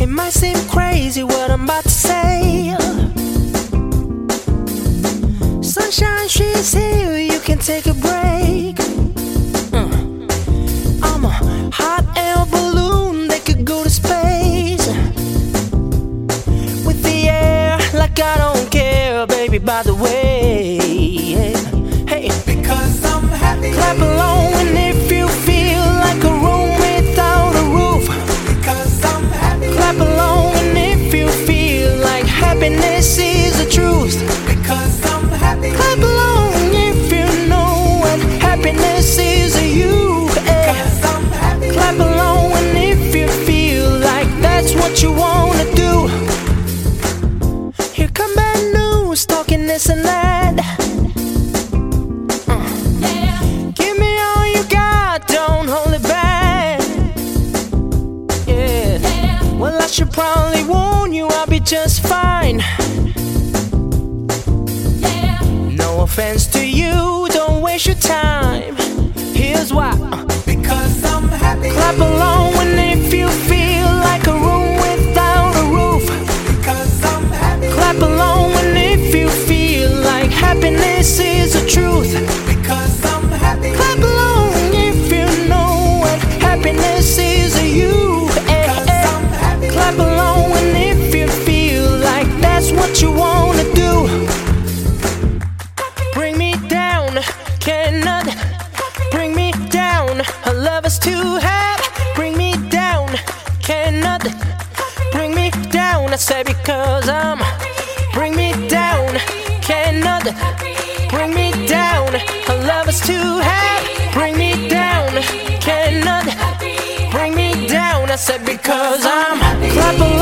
might seem crazy what I'm about to say. Sunshine, she's here, you can take a break. I'm a hot air balloon that could go to space with the air, like I don't care, baby, by the way. Hey, Because I'm happy. clap along and if you feel like a room without a roof. Because I'm happy. Clap along and if you feel like happiness is the truth. Because I'm happy. Clap along if you know what happiness is to you. Because I'm happy. Clap along and if you feel like that's what you wanna do. Here come bad news, talking this and that. Give me all you got, don't hold it back. Yeah. Well, I should probably warn you, I'll be just fine. No offense to you, don't waste your time. Here's why. Because I'm happy. Clap along and if you feel like a room without a roof. Because I'm happy. Clap along and if you feel like happiness is the truth. Because I'm happy. Clap along if you know what happiness is to you. Because I'm happy. Clap along and if you feel like that's what you wanna do. Bring me down, cannot bring me down. Her love is too hot. Bring me down, cannot bring me down. I say because I'm bring me down, cannot bring me down. Her love is too hot. Bring me down, cannot bring me down. I said because I'm clap along.